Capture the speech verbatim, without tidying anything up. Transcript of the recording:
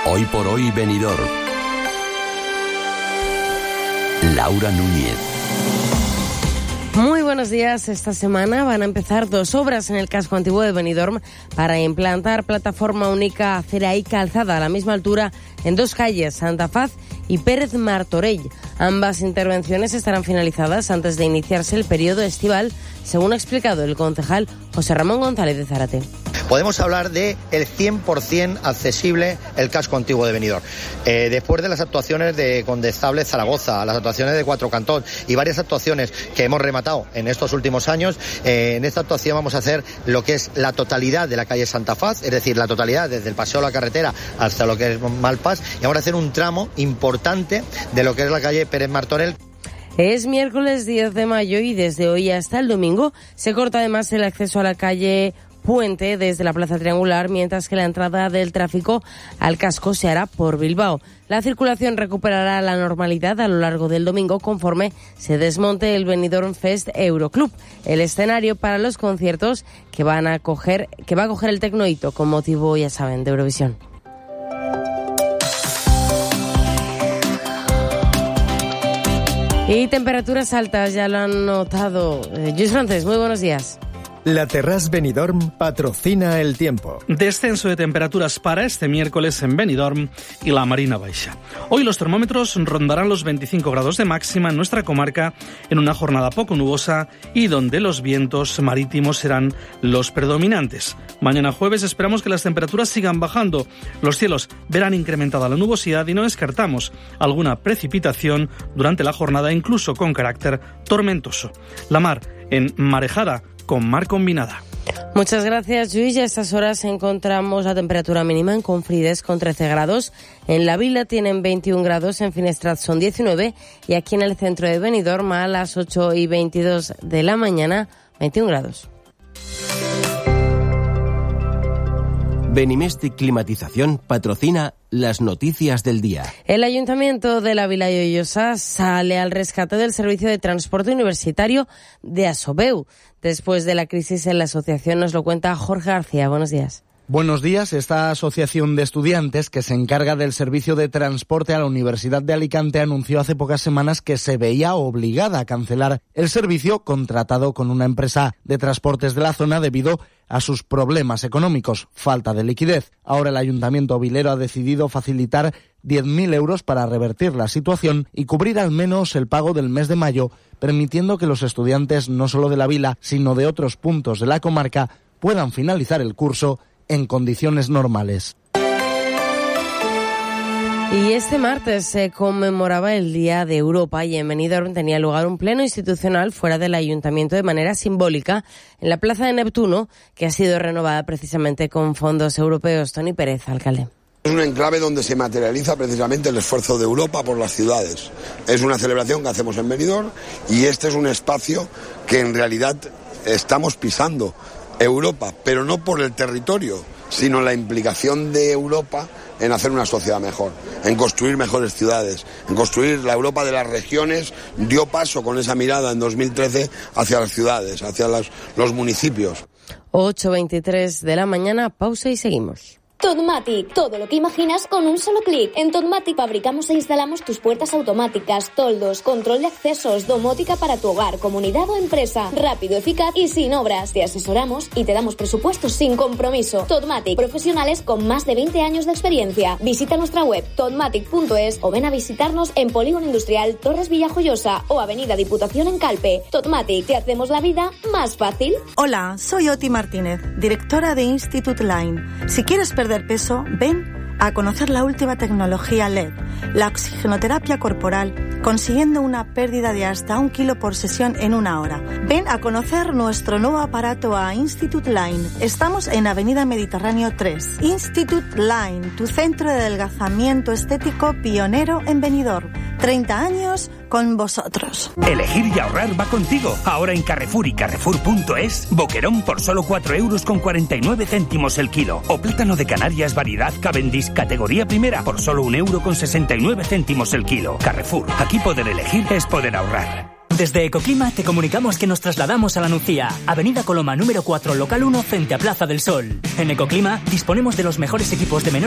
Hoy por hoy Benidorm. Laura Núñez. Muy buenos días. Esta semana van a empezar dos obras en el casco antiguo de Benidorm para implantar plataforma única acera y calzada a la misma altura en dos calles, Santa Faz y Pérez Martorell. Ambas intervenciones estarán finalizadas antes de iniciarse el periodo estival, según ha explicado el concejal José Ramón González de Zárate. Podemos hablar de el cien por ciento accesible el casco antiguo de Benidorm. Eh, después de las actuaciones de Condestable Zaragoza, las actuaciones de Cuatro Cantón y varias actuaciones que hemos rematado en estos últimos años, eh, en esta actuación vamos a hacer lo que es la totalidad de la calle Santa Faz, es decir, la totalidad desde el Paseo de la Carretera hasta lo que es Malpas, y vamos a hacer un tramo importante de lo que es la calle Pérez Martorell. Es miércoles diez de mayo y desde hoy hasta el domingo se corta además el acceso a la calle Puente desde la Plaza Triangular, mientras que la entrada del tráfico al casco se hará por Bilbao. La circulación recuperará la normalidad a lo largo del domingo conforme se desmonte el Benidorm Fest Euroclub, el escenario para los conciertos que van a coger, que va a coger el Tecnohito con motivo, ya saben, de Eurovisión. Y temperaturas altas, ya lo han notado. Eh, Luis Francés, muy buenos días. La Terrasse Benidorm patrocina el tiempo. Descenso de temperaturas para este miércoles en Benidorm y la Marina Baixa. Hoy los termómetros rondarán los veinticinco grados de máxima en nuestra comarca en una jornada poco nubosa y donde los vientos marítimos serán los predominantes. Mañana jueves esperamos que las temperaturas sigan bajando. Los cielos verán incrementada la nubosidad y no descartamos alguna precipitación durante la jornada, incluso con carácter tormentoso. La mar en marejada con mar combinada. Muchas gracias, Luis. A estas horas encontramos la temperatura mínima en Confrides con trece grados. En La Vila tienen veintiún grados, en Finestrat son diecinueve y aquí en el centro de Benidorm a las ocho y veintidós de la mañana, veintiún grados. Benimestic Climatización patrocina las noticias del día. El Ayuntamiento de La Vila Lloyosa sale al rescate del servicio de transporte universitario de Asobeu. Después de la crisis en la asociación, nos lo cuenta Jorge García. Buenos días. Buenos días. Esta asociación de estudiantes que se encarga del servicio de transporte a la Universidad de Alicante anunció hace pocas semanas que se veía obligada a cancelar el servicio contratado con una empresa de transportes de la zona debido a sus problemas económicos, falta de liquidez. Ahora el Ayuntamiento Vilero ha decidido facilitar diez mil euros para revertir la situación y cubrir al menos el pago del mes de mayo, permitiendo que los estudiantes no solo de La Vila, sino de otros puntos de la comarca puedan finalizar el curso en condiciones normales. Y este martes se conmemoraba el Día de Europa y en Benidorm tenía lugar un pleno institucional fuera del Ayuntamiento de manera simbólica en la Plaza de Neptuno, que ha sido renovada precisamente con fondos europeos. Toni Pérez, alcalde. Es un enclave donde se materializa precisamente el esfuerzo de Europa por las ciudades. Es una celebración que hacemos en Benidorm y este es un espacio que en realidad estamos pisando Europa, pero no por el territorio, sino la implicación de Europa en hacer una sociedad mejor, en construir mejores ciudades, en construir la Europa de las regiones. Dio paso con esa mirada en dos mil trece hacia las ciudades, hacia las, los municipios. ocho veintitrés de la mañana, pausa y seguimos. Totmatic, todo lo que imaginas con un solo clic. En Totmatic fabricamos e instalamos tus puertas automáticas, toldos, control de accesos, domótica para tu hogar, comunidad o empresa. Rápido, eficaz y sin obras. Te asesoramos y te damos presupuestos sin compromiso. Totmatic, profesionales con más de veinte años de experiencia. Visita nuestra web totmatic punto es o ven a visitarnos en Polígono Industrial Torres Villajoyosa o Avenida Diputación en Calpe. Totmatic, te hacemos la vida más fácil. Hola, soy Oti Martínez, directora de Institute Line. Si quieres perder peso, ven a conocer la última tecnología L E D, la oxigenoterapia corporal, consiguiendo una pérdida de hasta un kilo por sesión en una hora. Ven a conocer nuestro nuevo aparato a Institute Line. Estamos en Avenida Mediterráneo tres. Institute Line, tu centro de adelgazamiento estético pionero en Benidorm. treinta años con vosotros. Elegir y ahorrar va contigo. Ahora en Carrefour y Carrefour punto es, boquerón por solo cuatro euros con cuarenta y nueve céntimos el kilo. O plátano de Canarias variedad Cavendish categoría primera por solo un euro con sesenta y nueve céntimos el kilo. Carrefour, aquí poder elegir es poder ahorrar. Desde Ecoclima te comunicamos que nos trasladamos a La Nucía, Avenida Coloma número cuatro, local uno, frente a Plaza del Sol. En Ecoclima disponemos de los mejores equipos de menor